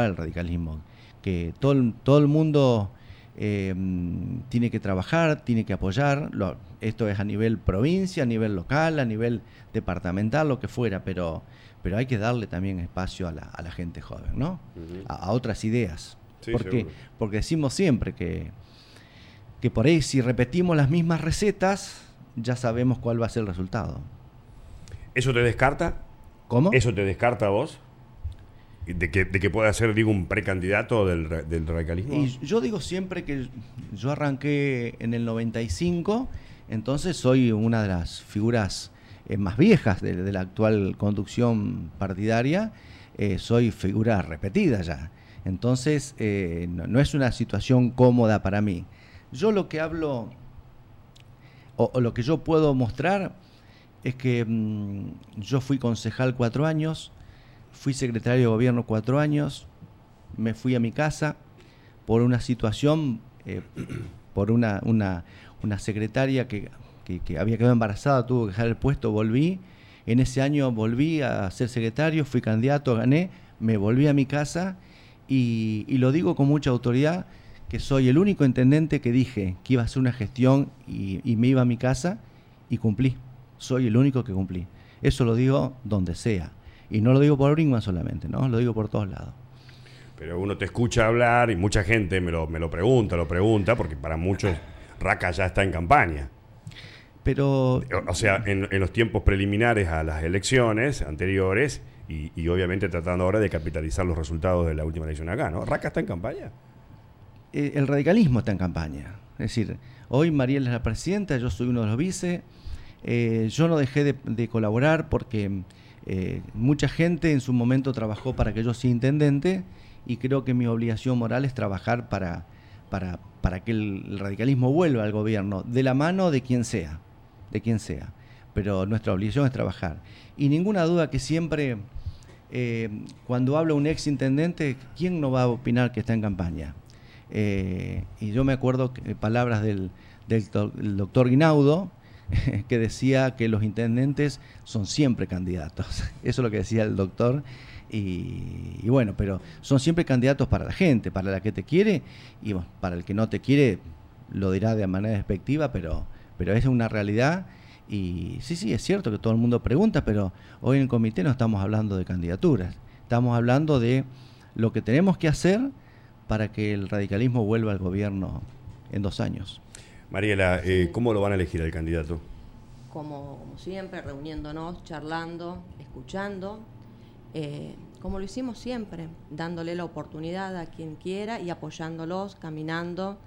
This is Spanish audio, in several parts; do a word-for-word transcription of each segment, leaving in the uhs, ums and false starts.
el radicalismo, que todo el, todo el mundo eh, tiene que trabajar, tiene que apoyar, lo, esto es a nivel provincia, a nivel local, a nivel departamental, lo que fuera, pero, pero hay que darle también espacio a la, a la gente joven, ¿no? Uh-huh. a, a otras ideas, sí, porque, porque decimos siempre que, que por ahí si repetimos las mismas recetas, ya sabemos cuál va a ser el resultado. ¿Eso te descarta? ¿Cómo? ¿Eso te descarta a vos? ¿De que, de que pueda ser, digo, un precandidato del, del radicalismo? Y yo digo siempre que yo arranqué en el noventa y cinco, entonces soy una de las figuras eh, más viejas de, de la actual conducción partidaria, eh, soy figura repetida ya. Entonces, eh, no, no es una situación cómoda para mí. Yo lo que hablo, o, o lo que yo puedo mostrar, es que mmm, yo fui concejal cuatro años, fui secretario de gobierno cuatro años, me fui a mi casa por una situación, eh, por una, una, una secretaria que, que, que había quedado embarazada, tuvo que dejar el puesto, volví, en ese año volví a ser secretario, fui candidato, gané, me volví a mi casa y, y lo digo con mucha autoridad, que soy el único intendente que dije que iba a hacer una gestión y, y me iba a mi casa y cumplí. Soy el único que cumplí. Eso lo digo donde sea. Y no lo digo por Brinkmann solamente, ¿no? Lo digo por todos lados. Pero uno te escucha hablar y mucha gente me lo, me lo pregunta, lo pregunta, porque para muchos Raca ya está en campaña. Pero... O sea, en, en los tiempos preliminares a las elecciones anteriores y, y obviamente tratando ahora de capitalizar los resultados de la última elección acá, ¿no? ¿Raca está en campaña? Eh, el radicalismo está en campaña. Es decir, hoy Mariela es la presidenta, yo soy uno de los vice. Eh, yo no dejé de, de colaborar porque eh, mucha gente en su momento trabajó para que yo sea intendente y creo que mi obligación moral es trabajar para, para, para que el, el radicalismo vuelva al gobierno, de la mano de quien sea, de quien sea. Pero nuestra obligación es trabajar. Y ninguna duda que siempre, eh, cuando habla un ex intendente, ¿quién no va a opinar que está en campaña? Eh, y yo me acuerdo que, palabras del, del, del doctor Guinaudo, que decía que los intendentes son siempre candidatos. Eso es lo que decía el doctor. Y, y bueno, pero son siempre candidatos para la gente, para la que te quiere, y bueno, para el que no te quiere lo dirá de manera despectiva, pero, pero es una realidad. Y sí, sí, es cierto que todo el mundo pregunta, pero hoy en el comité no estamos hablando de candidaturas, estamos hablando de lo que tenemos que hacer para que el radicalismo vuelva al gobierno en dos años. Mariela, eh, ¿cómo lo van a elegir al candidato? Como, como siempre, reuniéndonos, charlando, escuchando, eh, como lo hicimos siempre, dándole la oportunidad a quien quiera y apoyándolos, caminando,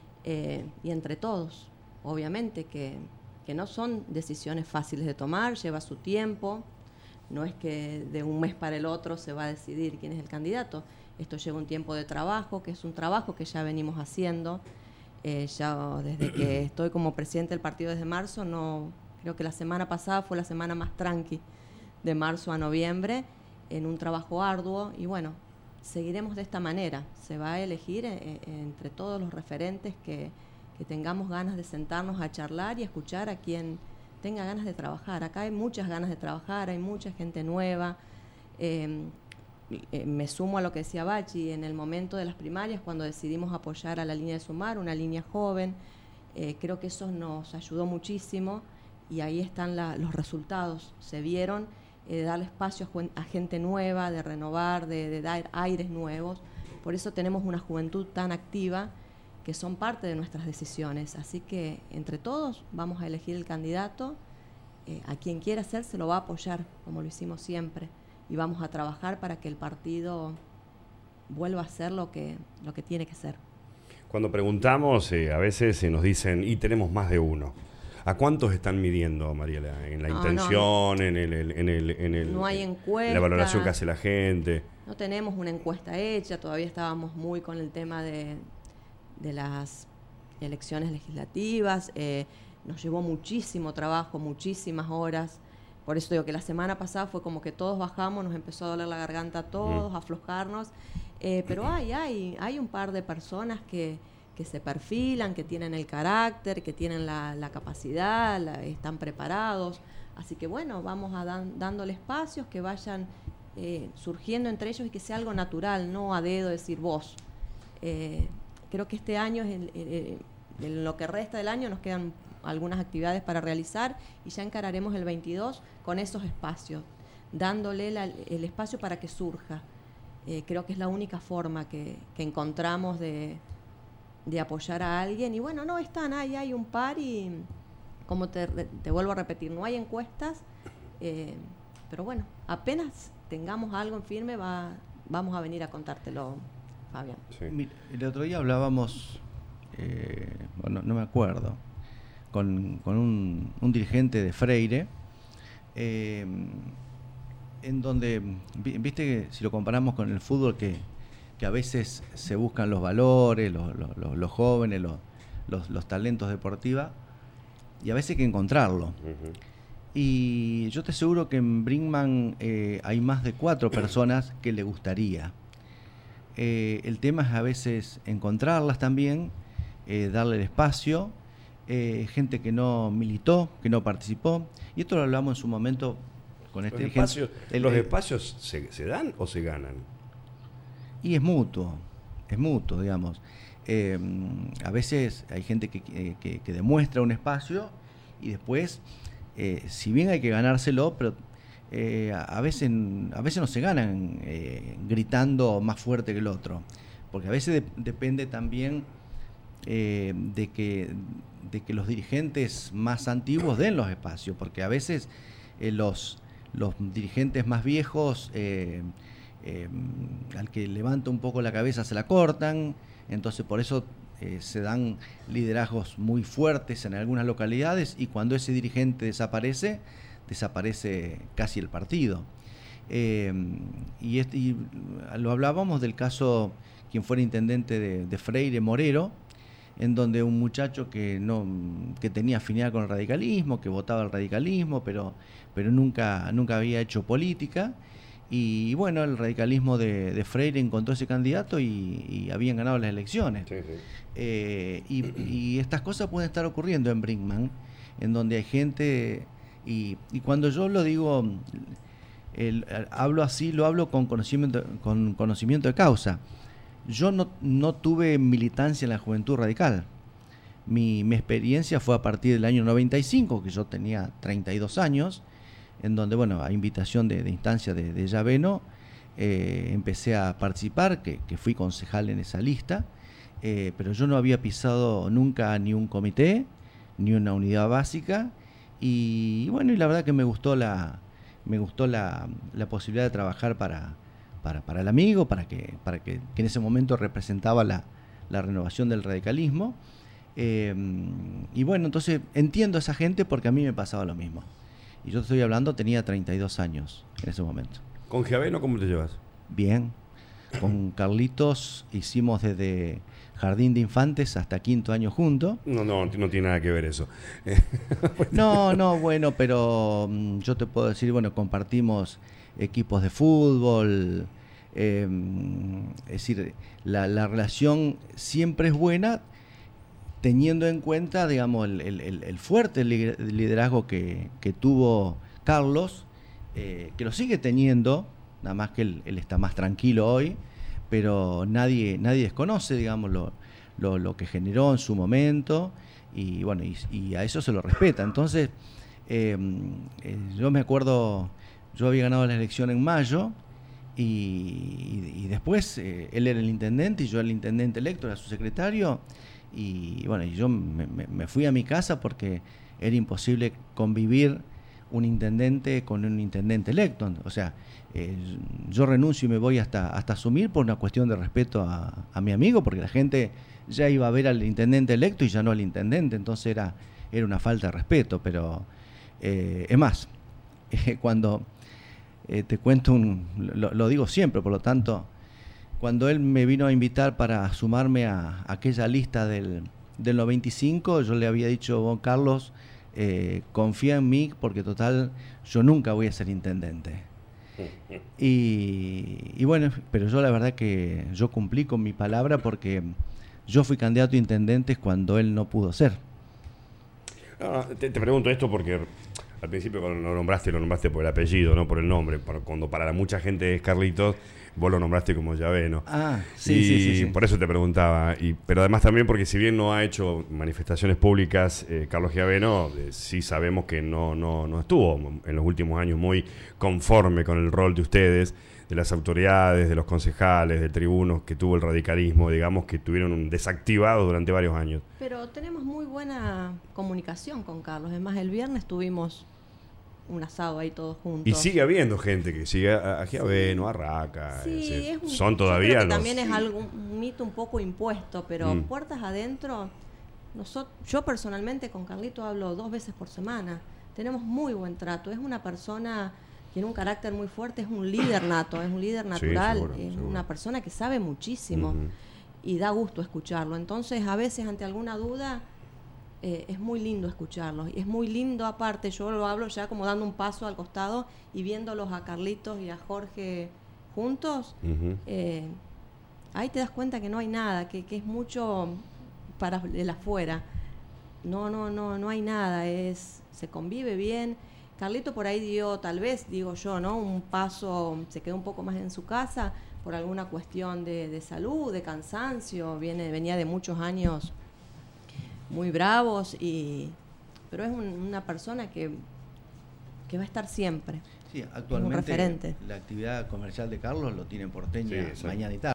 eh, y entre todos. Obviamente que, que no son decisiones fáciles de tomar, lleva su tiempo, no es que de un mes para el otro se va a decidir quién es el candidato. Esto lleva un tiempo de trabajo, que es un trabajo que ya venimos haciendo. Eh, ya desde que estoy como presidente del partido desde marzo, no creo que la semana pasada fue la semana más tranqui, de marzo a noviembre, en un trabajo arduo, y bueno, seguiremos de esta manera. Se va a elegir eh, entre todos los referentes que, que tengamos ganas de sentarnos a charlar y escuchar a quien tenga ganas de trabajar. Acá hay muchas ganas de trabajar, hay mucha gente nueva. Eh, Eh, me sumo a lo que decía Bachi, en el momento de las primarias, cuando decidimos apoyar a la línea de Sumar, una línea joven, eh, creo que eso nos ayudó muchísimo y ahí están la, los resultados. Se vieron, eh, de darle espacio a, a gente nueva, de renovar, de, de dar aires nuevos. Por eso tenemos una juventud tan activa que son parte de nuestras decisiones. Así que entre todos vamos a elegir el candidato, eh, a quien quiera ser se lo va a apoyar, como lo hicimos siempre. Y vamos a trabajar para que el partido vuelva a ser lo que, lo que tiene que ser. Cuando preguntamos, eh, a veces eh, nos dicen, y tenemos más de uno. ¿A cuántos están midiendo, Mariela? ¿En la no, intención, no, en, el, en, el, en, el, no hay encuesta, la valoración que hace la gente? No tenemos una encuesta hecha, todavía estábamos muy con el tema de, de las elecciones legislativas. Eh, nos llevó muchísimo trabajo, muchísimas horas. Por eso digo que la semana pasada fue como que todos bajamos, nos empezó a doler la garganta a todos, a aflojarnos, eh, pero hay, hay, hay un par de personas que, que se perfilan, que tienen el carácter, que tienen la, la capacidad, la, están preparados, así que bueno, vamos a dan, dándole espacios, que vayan eh, surgiendo entre ellos y que sea algo natural, no a dedo decir vos. Eh, creo que este año, es el, el, en lo que resta del año, nos quedan algunas actividades para realizar y ya encararemos el veintidós con esos espacios, dándole la, el espacio para que surja. Eh, creo que es la única forma que, que encontramos de, de apoyar a alguien. Y bueno, no están, ahí hay un par y, como te, te vuelvo a repetir, no hay encuestas, eh, pero bueno, apenas tengamos algo en firme, va, vamos a venir a contártelo, Fabián. Sí. Mira, el otro día hablábamos, eh, bueno, no me acuerdo, con, con un, un dirigente de Freire, eh, en donde, viste que si lo comparamos con el fútbol, que, que a veces se buscan los valores, los, los, los jóvenes, los, los, los talentos deportivos, y a veces hay que encontrarlo. Uh-huh. Y yo te aseguro que en Brinkmann eh, hay más de cuatro personas que le gustaría. Eh, el tema es a veces encontrarlas también, eh, darle el espacio, eh, gente que no militó, que no participó, y esto lo hablamos en su momento con este ¿Los espacios, el, ¿los espacios se, se dan o se ganan? Y es mutuo, es mutuo, digamos. Eh, a veces hay gente que, que, que demuestra un espacio y después, eh, si bien hay que ganárselo, pero eh, a, veces, a veces no se ganan eh, gritando más fuerte que el otro, porque a veces de, depende también eh, de, que, de que los dirigentes más antiguos den los espacios, porque a veces eh, los, los dirigentes más viejos, eh, eh, al que levanta un poco la cabeza se la cortan, entonces por eso eh, se dan liderazgos muy fuertes en algunas localidades, y cuando ese dirigente desaparece, desaparece casi el partido. Eh, y, este, y lo hablábamos del caso, quien fuera intendente de, de Freire, Morero, en donde un muchacho que no que tenía afinidad con el radicalismo, que votaba el radicalismo, pero, pero nunca, nunca había hecho política. Y bueno, el radicalismo de, de Freire encontró ese candidato y, y habían ganado las elecciones. Sí, sí. Eh, y, y estas cosas pueden estar ocurriendo en Brinkmann, en donde hay gente, y, y cuando yo lo digo, el, hablo así, lo hablo con conocimiento, con conocimiento de causa. Yo no, no tuve militancia en la Juventud Radical. Mi, mi experiencia fue a partir del año noventa y cinco, que yo tenía treinta y dos años, en donde, bueno, a invitación de, de instancia de, de Llaveno, eh, empecé a participar, que, que fui concejal en esa lista, eh, pero yo no había pisado nunca ni un comité, ni una unidad básica, y, y bueno, y la verdad que me gustó la, me gustó la, la posibilidad de trabajar para, para, para el amigo, para que, para que, que en ese momento representaba la, la renovación del radicalismo, eh, y bueno, entonces entiendo a esa gente porque a mí me pasaba lo mismo. Y yo te estoy hablando, tenía treinta y dos años en ese momento. ¿Con Llaveno cómo te llevas? Bien. Con Carlitos hicimos desde jardín de infantes hasta quinto año juntos. No, no, no tiene nada que ver eso. No, no, bueno, pero um, yo te puedo decir, bueno, compartimos equipos de fútbol. Eh, es decir, la, la relación siempre es buena, teniendo en cuenta, digamos, el, el, el fuerte liderazgo que, que tuvo Carlos, eh, que lo sigue teniendo, nada más que él, él está más tranquilo hoy, pero nadie nadie desconoce, digamos, lo, lo, lo que generó en su momento, y bueno, y, y a eso se lo respeta. Entonces, eh, eh, yo me acuerdo, yo había ganado la elección en mayo, y, y, y después eh, él era el intendente y yo el intendente electo, era su secretario. Y bueno, y yo me, me, me fui a mi casa porque era imposible convivir un intendente con un intendente electo. O sea, eh, yo renuncio y me voy hasta, hasta asumir por una cuestión de respeto a, a mi amigo, porque la gente ya iba a ver al intendente electo y ya no al intendente, entonces era, era una falta de respeto. Pero eh, es más, eh, cuando eh, te cuento un, lo, lo digo siempre, por lo tanto, cuando él me vino a invitar para sumarme a, a aquella lista del, del noventa y cinco, yo le había dicho, Juan Carlos, eh, confía en mí porque total, yo nunca voy a ser intendente. Y, y bueno, pero yo la verdad que yo cumplí con mi palabra porque yo fui candidato a intendente cuando él no pudo ser. No, te, te pregunto esto porque Al principio cuando lo nombraste, lo nombraste por el apellido, no por el nombre. Cuando para mucha gente es Carlitos, vos lo nombraste como Llaveno. Ah, sí, y sí, sí, sí. por eso te preguntaba. Y, pero además también porque si bien no ha hecho manifestaciones públicas, eh, Carlos Llaveno, eh, sí sabemos que no, no, no estuvo en los últimos años muy conforme con el rol de ustedes, de las autoridades, de los concejales, de tribunos que tuvo el radicalismo, digamos, que tuvieron un desactivado durante varios años. Pero tenemos muy buena comunicación con Carlos. Es más, el viernes tuvimos un asado ahí todos juntos. Y sigue habiendo gente que sigue a, a Giaveno, a Raca. Sí, ese, es un, son todavía yo creo que los... también es algo, un mito un poco impuesto, pero Mm. puertas adentro, nosotros, yo personalmente con Carlito hablo dos veces por semana. Tenemos muy buen trato. Es una persona... tiene un carácter muy fuerte, es un líder nato, es un líder natural, Sí, seguro, es seguro. una persona que sabe muchísimo Uh-huh. y da gusto escucharlo. Entonces, a veces ante alguna duda, eh, es muy lindo escucharlos. Y es muy lindo, aparte, yo lo hablo ya como dando un paso al costado y viéndolos a Carlitos y a Jorge juntos, Uh-huh. eh, ahí te das cuenta que no hay nada, que, que es mucho para el afuera. No, no, no, no hay nada, es, se convive bien. Carlito por ahí dio, tal vez, digo yo, ¿no? Un paso, se quedó un poco más en su casa por alguna cuestión de, de salud, de cansancio, viene, venía de muchos años muy bravos, y pero es un, una persona que, que va a estar siempre. Sí, Es un actualmente referente. la actividad comercial de Carlos lo tiene en Porteña Sí, mañana y tarde.